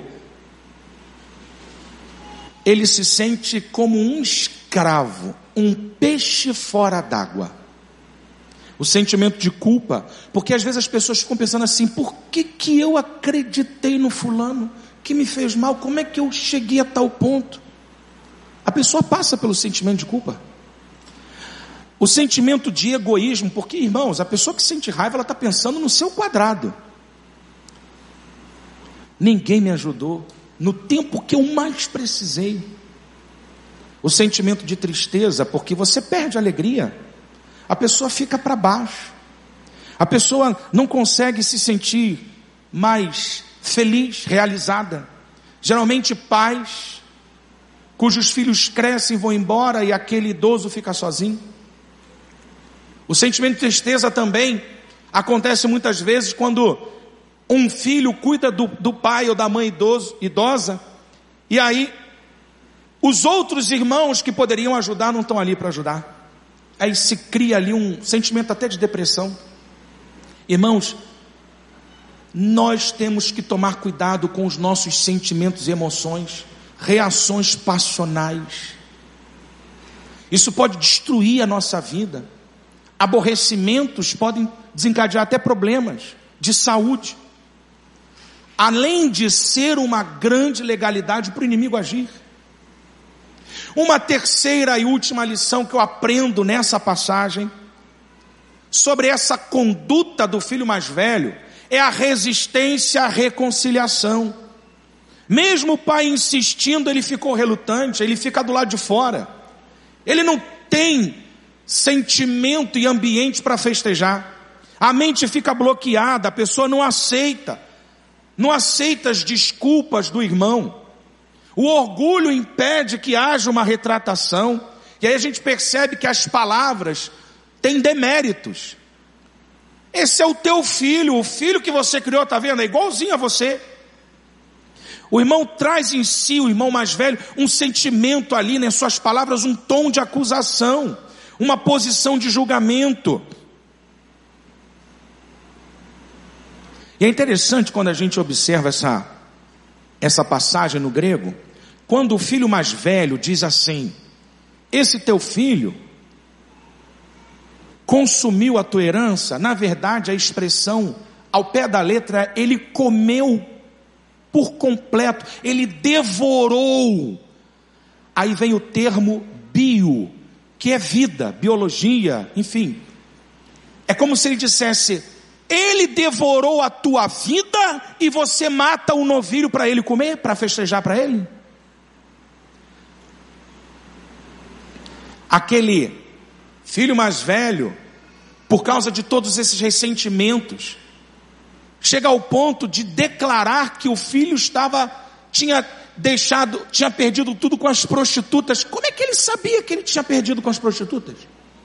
ele se sente como um escravo, um peixe fora d'água. O sentimento de culpa, porque às vezes as pessoas ficam pensando assim, por que que eu acreditei no fulano que me fez mal? Como é que eu cheguei a tal ponto? A pessoa passa pelo sentimento de culpa. O sentimento de egoísmo, porque, irmãos, a pessoa que sente raiva, ela está pensando no seu quadrado. Ninguém me ajudou no tempo que eu mais precisei. O sentimento de tristeza, porque você perde a alegria. A pessoa fica para baixo. A pessoa não consegue se sentir mais feliz, realizada. Geralmente pais cujos filhos crescem, vão embora e aquele idoso fica sozinho. O sentimento de tristeza também acontece muitas vezes quando um filho cuida do, do pai ou da mãe idoso, idosa, e aí os outros irmãos que poderiam ajudar não estão ali para ajudar. Aí se cria ali um sentimento até de depressão. Irmãos, nós temos que tomar cuidado com os nossos sentimentos e emoções, reações passionais. Isso pode destruir a nossa vida. Aborrecimentos podem desencadear até problemas de saúde. Além de ser uma grande legalidade para o inimigo agir. Uma terceira e última lição que eu aprendo nessa passagem, sobre essa conduta do filho mais velho, é a resistência à reconciliação. Mesmo o pai insistindo, ele ficou relutante, ele fica do lado de fora. Ele não tem sentimento e ambiente para festejar. A mente fica bloqueada, a pessoa não aceita. Não aceita as desculpas do irmão. O orgulho impede que haja uma retratação. E aí a gente percebe que as palavras têm deméritos. Esse é o teu filho, o filho que você criou, está vendo? É igualzinho a você. O irmão traz em si, o irmão mais velho, um sentimento ali, nas suas palavras, um tom de acusação, uma posição de julgamento. E é interessante quando a gente observa essa, essa passagem no grego, quando o filho mais velho diz assim, esse teu filho consumiu a tua herança, na verdade a expressão ao pé da letra, ele comeu por completo, ele devorou. Aí vem o termo bio, que é vida, biologia, enfim. É como se ele dissesse, ele devorou a tua vida e você mata um novilho para ele comer, para festejar para ele? Aquele filho mais velho, por causa de todos esses ressentimentos, chega ao ponto de declarar que o filho estava, tinha deixado, tinha perdido tudo com as prostitutas. Como é que ele sabia que ele tinha perdido com as prostitutas?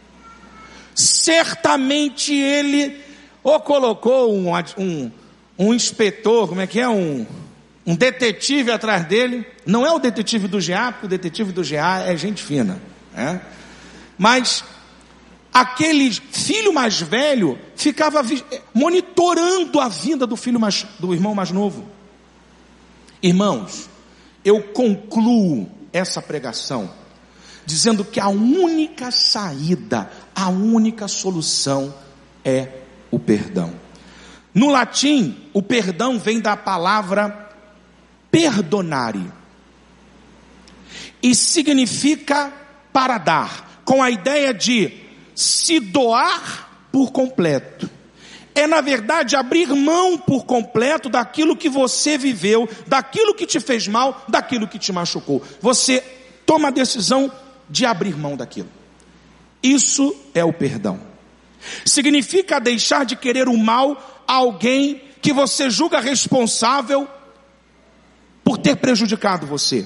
Certamente ele ou colocou um, um, um inspetor, como é que é, um, um detetive atrás dele. Não é o detetive do G A, porque o detetive do G A é gente fina, né? Mas aquele filho mais velho ficava monitorando a vida do filho mais, do irmão mais novo. Irmãos, eu concluo essa pregação dizendo que a única saída, a única solução é o perdão. No latim, o perdão vem da palavra perdonare e significa para dar, com a ideia de se doar por completo. É na verdade abrir mão por completo daquilo que você viveu, daquilo que te fez mal, daquilo que te machucou. Você toma a decisão de abrir mão daquilo. Isso é o perdão. Significa deixar de querer o mal a alguém que você julga responsável por ter prejudicado você.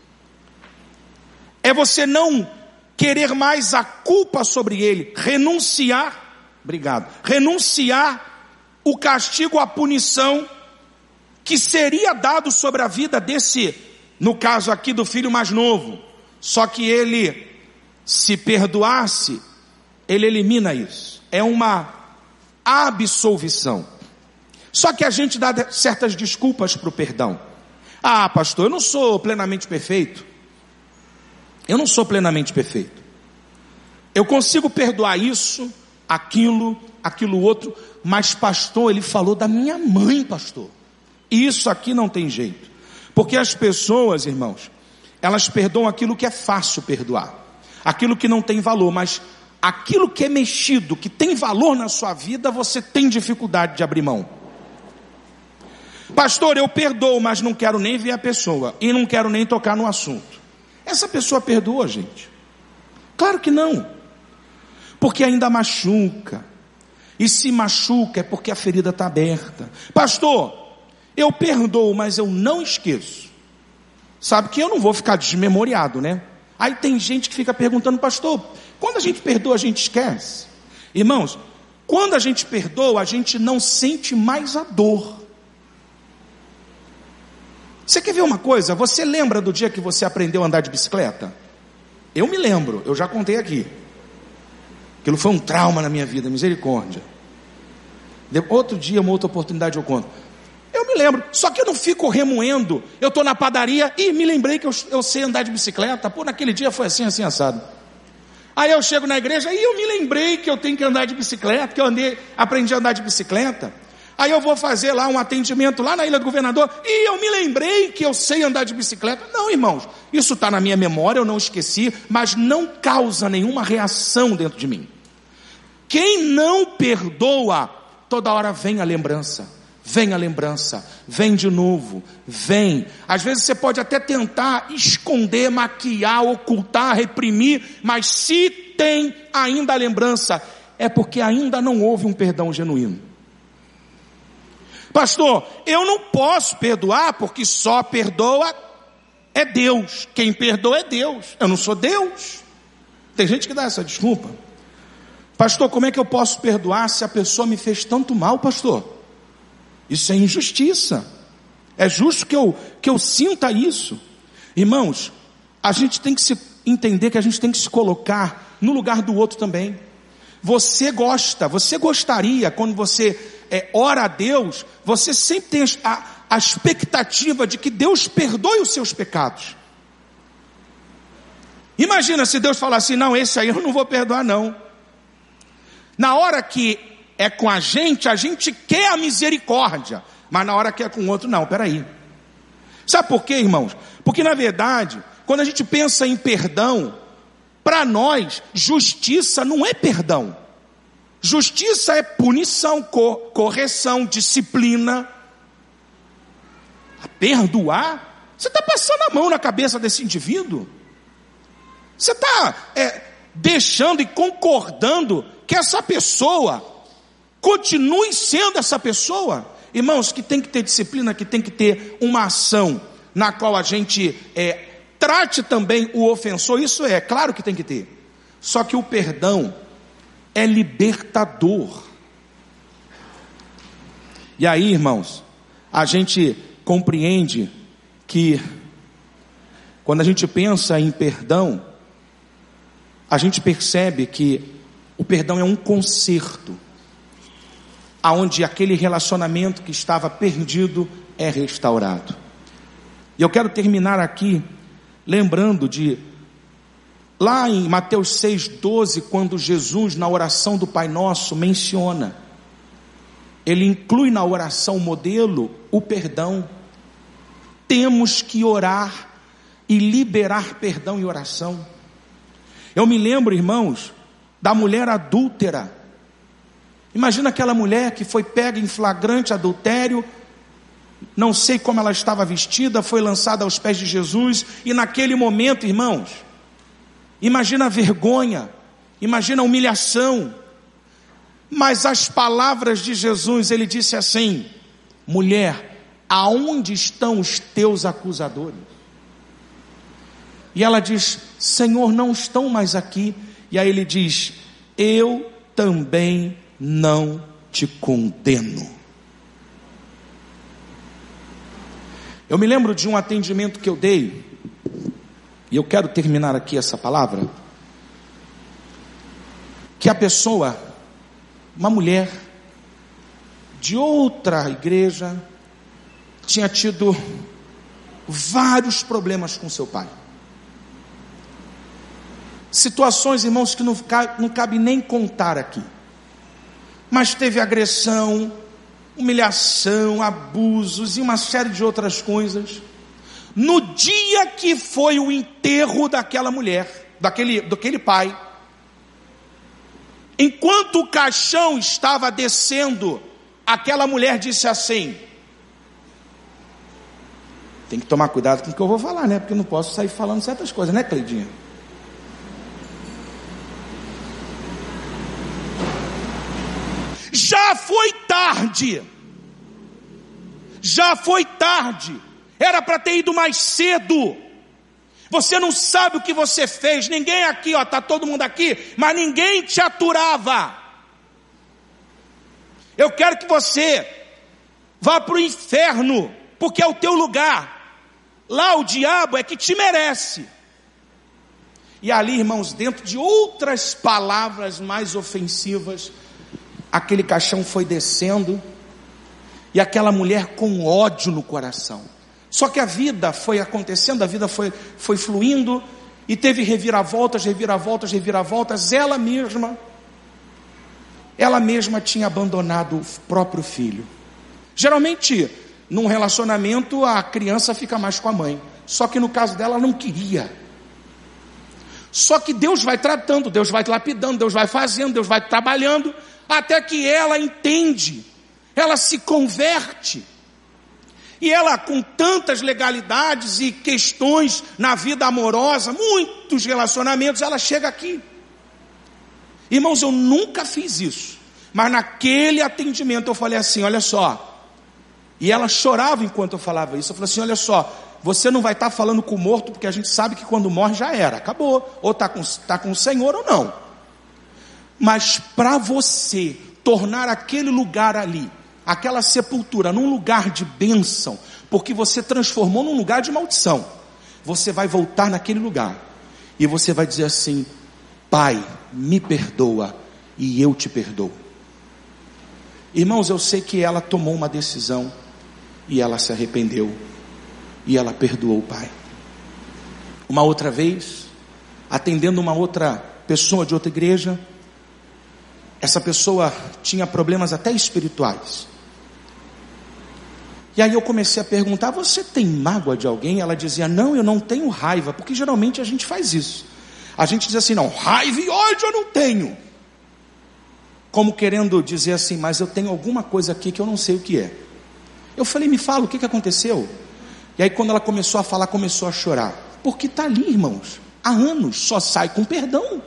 É você não querer mais a culpa sobre ele, renunciar, obrigado, renunciar o castigo, a punição que seria dado sobre a vida desse no caso aqui do filho mais novo, só que ele, se perdoasse, ele elimina isso, é uma absolvição. Só que a gente dá certas desculpas para o perdão. Ah, pastor, eu não sou plenamente perfeito, eu não sou plenamente perfeito, eu consigo perdoar isso, aquilo, aquilo outro, mas pastor, ele falou da minha mãe, pastor, isso aqui não tem jeito, porque as pessoas, irmãos, elas perdoam aquilo que é fácil perdoar, aquilo que não tem valor, mas aquilo que é mexido, que tem valor na sua vida, você tem dificuldade de abrir mão. Pastor, eu perdoo, mas não quero nem ver a pessoa, e não quero nem tocar no assunto. Essa pessoa perdoa, gente? Claro que não, porque ainda machuca, e se machuca é porque a ferida está aberta. Pastor, eu perdoo, mas eu não esqueço. Sabe que eu não vou ficar desmemoriado, né? Aí tem gente que fica perguntando, pastor, quando a gente perdoa, a gente esquece? Irmãos, quando a gente perdoa, a gente não sente mais a dor. Você quer ver uma coisa? Você lembra do dia que você aprendeu a andar de bicicleta? Eu me lembro, eu já contei aqui. Aquilo foi um trauma na minha vida, misericórdia. De outro dia, uma outra oportunidade eu conto. Eu me lembro, só que eu não fico remoendo. Eu estou na padaria e me lembrei que eu, eu sei andar de bicicleta. Pô, naquele dia foi assim, assim, assado. Aí eu chego na igreja e eu me lembrei que eu tenho que andar de bicicleta, que eu andei, aprendi a andar de bicicleta. Aí eu vou fazer lá um atendimento lá na Ilha do Governador e eu me lembrei que eu sei andar de bicicleta. Não, irmãos, isso está na minha memória, eu não esqueci, mas não causa nenhuma reação dentro de mim. Quem não perdoa, toda hora vem a lembrança, vem a lembrança, vem de novo, vem. Às vezes você pode até tentar esconder, maquiar, ocultar, reprimir, mas se tem ainda a lembrança, é porque ainda não houve um perdão genuíno. Pastor, eu não posso perdoar porque só perdoa é Deus. Quem perdoa é Deus. Eu não sou Deus. Tem gente que dá essa desculpa. Pastor, como é que eu posso perdoar se a pessoa me fez tanto mal, pastor? Isso é injustiça. É justo que eu, que eu sinta isso. Irmãos, a gente tem que se entender que a gente tem que se colocar no lugar do outro também. Você gosta, você gostaria, quando você é, ora a Deus, você sempre tem a, a expectativa de que Deus perdoe os seus pecados. Imagina se Deus falar assim, não, esse aí eu não vou perdoar não. Na hora que é com a gente, a gente quer a misericórdia, mas na hora que é com o outro, não, peraí. Sabe por quê, irmãos? Porque na verdade, quando a gente pensa em perdão, para nós, justiça não é perdão. Justiça é punição, co- correção, disciplina. Perdoar? Você está passando a mão na cabeça desse indivíduo? Você está é, deixando e concordando que essa pessoa continue sendo essa pessoa? Irmãos, que tem que ter disciplina, que tem que ter uma ação na qual a gente é, trate também o ofensor, isso é, claro que tem que ter. Só que o perdão é libertador. E aí, irmãos, a gente compreende que quando a gente pensa em perdão, a gente percebe que o perdão é um conserto, aonde aquele relacionamento que estava perdido é restaurado. E eu quero terminar aqui lembrando de, lá em Mateus seis, doze, quando Jesus, na oração do Pai Nosso, menciona, ele inclui na oração modelo o perdão. Temos que orar e liberar perdão e oração. Eu me lembro, irmãos, da mulher adúltera. Imagina aquela mulher que foi pega em flagrante adultério, não sei como ela estava vestida, foi lançada aos pés de Jesus, e naquele momento, irmãos, imagina a vergonha, imagina a humilhação, mas as palavras de Jesus, ele disse assim, mulher, aonde estão os teus acusadores? E ela diz, Senhor, não estão mais aqui. E aí ele diz, eu também não te condeno. Eu me lembro de um atendimento que eu dei, e eu quero terminar aqui essa palavra, que a pessoa, uma mulher de outra igreja, tinha tido vários problemas com seu pai. Situações, irmãos, que não, não cabe nem contar aqui. Mas teve agressão, humilhação, abusos e uma série de outras coisas. No dia que foi o enterro daquela mulher, daquele, daquele pai, enquanto o caixão estava descendo, aquela mulher disse assim: tem que tomar cuidado com o que eu vou falar, né? Porque eu não posso sair falando certas coisas, né, Cleidinha? Já foi tarde. Já foi tarde. Era para ter ido mais cedo. Você não sabe o que você fez. Ninguém aqui, ó, tá todo mundo aqui, mas ninguém te aturava. Eu quero que você vá para o inferno, porque é o teu lugar. Lá o diabo é que te merece. E ali, irmãos, dentro de outras palavras mais ofensivas, aquele caixão foi descendo, e aquela mulher com ódio no coração. Só que a vida foi acontecendo, a vida foi, foi fluindo, e teve reviravoltas, reviravoltas, reviravoltas. Ela mesma, ela mesma tinha abandonado o próprio filho. Geralmente, num relacionamento, a criança fica mais com a mãe. Só que no caso dela, ela não queria. Só que Deus vai tratando, Deus vai lapidando, Deus vai fazendo, Deus vai trabalhando, até que ela entende, ela se converte. E ela, com tantas legalidades e questões na vida amorosa, muitos relacionamentos, ela chega aqui. Irmãos, eu nunca fiz isso, mas naquele atendimento eu falei assim: olha só. E ela chorava enquanto eu falava isso. Eu falei assim: olha só, você não vai estar falando com o morto, porque a gente sabe que quando morre já era, acabou, ou está com, tá com o Senhor ou não. Mas para você tornar aquele lugar ali, aquela sepultura, num lugar de bênção, porque você transformou num lugar de maldição, você vai voltar naquele lugar, e você vai dizer assim: Pai, me perdoa, e eu te perdoo. Irmãos, eu sei que ela tomou uma decisão, e ela se arrependeu, e ela perdoou o pai. Uma outra vez, atendendo uma outra pessoa de outra igreja, essa pessoa tinha problemas até espirituais. E aí eu comecei a perguntar: você tem mágoa de alguém? Ela dizia: não, eu não tenho raiva, porque geralmente a gente faz isso. A gente diz assim: não, raiva e ódio eu não tenho. Como querendo dizer assim: mas eu tenho alguma coisa aqui que eu não sei o que é. Eu falei: me fala, o que, que aconteceu? E aí quando ela começou a falar, começou a chorar. Porque está ali, irmãos, há anos, só sai com perdão.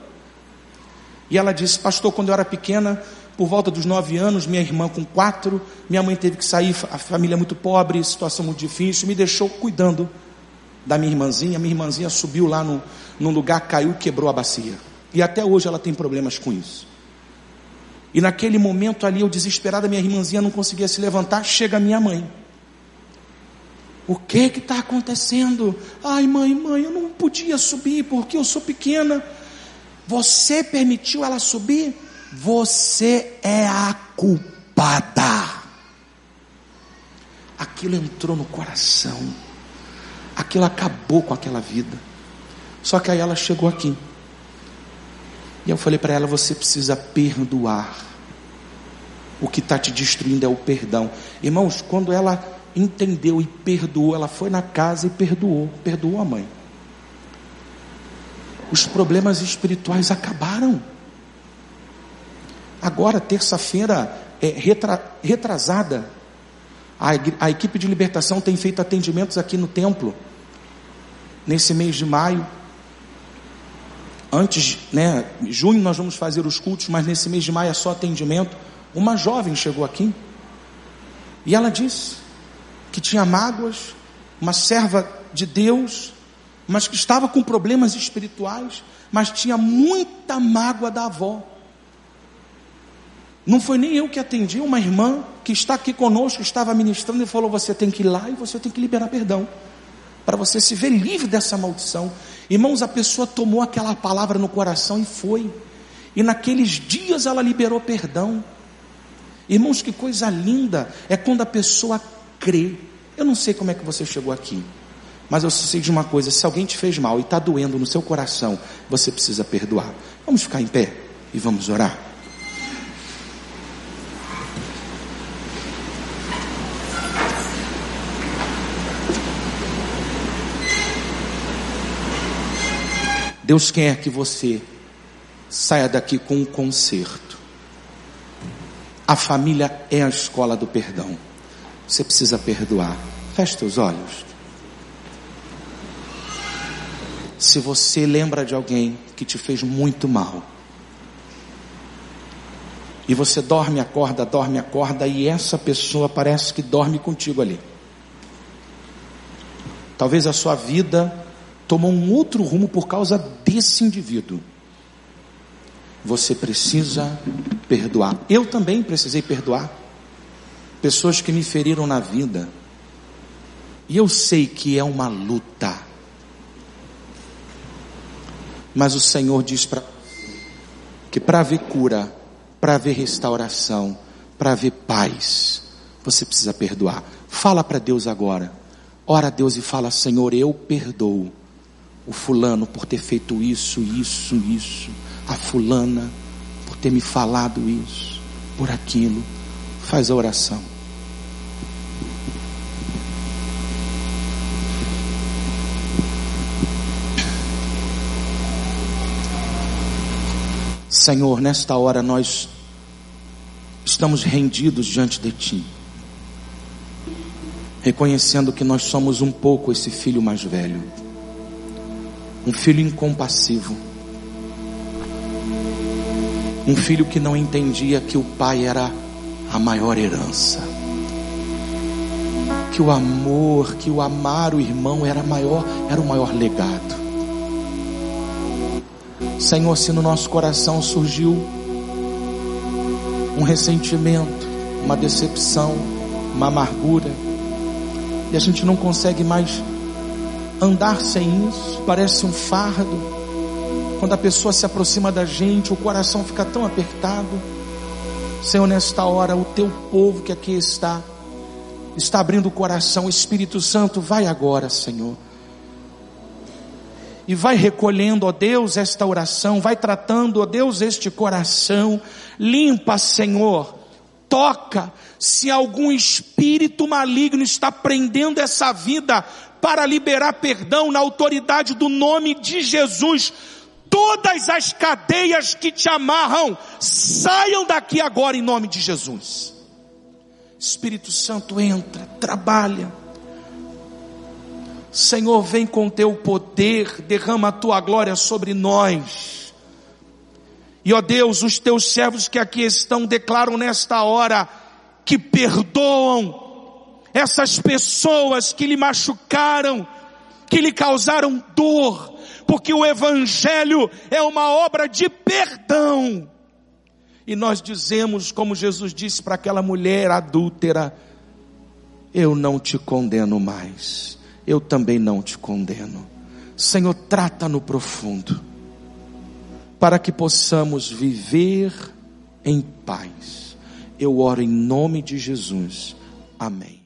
E ela disse: pastor, quando eu era pequena, por volta dos nove anos, minha irmã com quatro, minha mãe teve que sair, a família é muito pobre, situação muito difícil, me deixou cuidando da minha irmãzinha. Minha irmãzinha subiu lá no, num lugar, caiu e quebrou a bacia. E até hoje ela tem problemas com isso. E naquele momento ali, eu desesperada, minha irmãzinha não conseguia se levantar, chega a minha mãe. O que que está acontecendo? Ai, mãe, mãe, eu não podia subir porque eu sou pequena. Você permitiu ela subir? Você é a culpada. Aquilo entrou no coração, aquilo acabou com aquela vida. Só que aí ela chegou aqui, e eu falei para ela: você precisa perdoar. O que está te destruindo é o perdão. Irmãos, quando ela entendeu e perdoou, ela foi na casa e perdoou, perdoou a mãe. Os problemas espirituais acabaram. Agora, terça-feira, é, retra, retrasada, a, a equipe de libertação tem feito atendimentos aqui no templo, nesse mês de maio. Antes, né, junho nós vamos fazer os cultos, mas nesse mês de maio é só atendimento. Uma jovem chegou aqui, e ela disse que tinha mágoas, uma serva de Deus, mas que estava com problemas espirituais, mas tinha muita mágoa da avó. Não foi nem eu que atendi, uma irmã que está aqui conosco, estava ministrando e falou: você tem que ir lá e você tem que liberar perdão, para você se ver livre dessa maldição. Irmãos, a pessoa tomou aquela palavra no coração e foi, e naqueles dias ela liberou perdão. Irmãos, que coisa linda é quando a pessoa crê. Eu não sei como é que você chegou aqui, mas eu sei de uma coisa: se alguém te fez mal e está doendo no seu coração, você precisa perdoar. Vamos ficar em pé e vamos orar. Deus quer que você saia daqui com um conserto. A família é a escola do perdão. Você precisa perdoar. Feche teus olhos. Se você lembra de alguém que te fez muito mal, e você dorme, acorda, dorme, acorda, e essa pessoa parece que dorme contigo ali. Talvez a sua vida tomou um outro rumo por causa desse indivíduo. Você precisa perdoar. Eu também precisei perdoar pessoas que me feriram na vida, e eu sei que é uma luta, mas o Senhor diz para que para haver cura, para haver restauração, para haver paz, você precisa perdoar. Fala para Deus agora, ora a Deus e fala: Senhor, eu perdoo o fulano por ter feito isso, isso, isso, a fulana por ter me falado isso, por aquilo. Faz a oração. Senhor, nesta hora nós estamos rendidos diante de Ti, reconhecendo que nós somos um pouco esse filho mais velho, um filho incompassivo, um filho que não entendia que o pai era a maior herança, que o amor, que o amar o irmão era maior, era o maior legado. Senhor, se no nosso coração surgiu um ressentimento, uma decepção, uma amargura, e a gente não consegue mais andar sem isso, parece um fardo. Quando a pessoa se aproxima da gente, o coração fica tão apertado. Senhor, nesta hora, o teu povo que aqui está, está abrindo o coração. O Espírito Santo, vai agora, Senhor, e vai recolhendo, ó Deus, esta oração, vai tratando, ó Deus, este coração. Limpa, Senhor, toca, se algum espírito maligno está prendendo essa vida, para liberar perdão na autoridade do nome de Jesus. Todas as cadeias que te amarram, saiam daqui agora em nome de Jesus. Espírito Santo, entra, trabalha. Senhor, vem com teu poder, derrama a tua glória sobre nós. E ó Deus, os teus servos que aqui estão declaram nesta hora que perdoam essas pessoas que lhe machucaram, que lhe causaram dor, porque o Evangelho é uma obra de perdão. E nós dizemos, como Jesus disse para aquela mulher adúltera: eu não te condeno mais, eu também não te condeno. Senhor, trata no profundo, para que possamos viver em paz. Eu oro em nome de Jesus. Amém.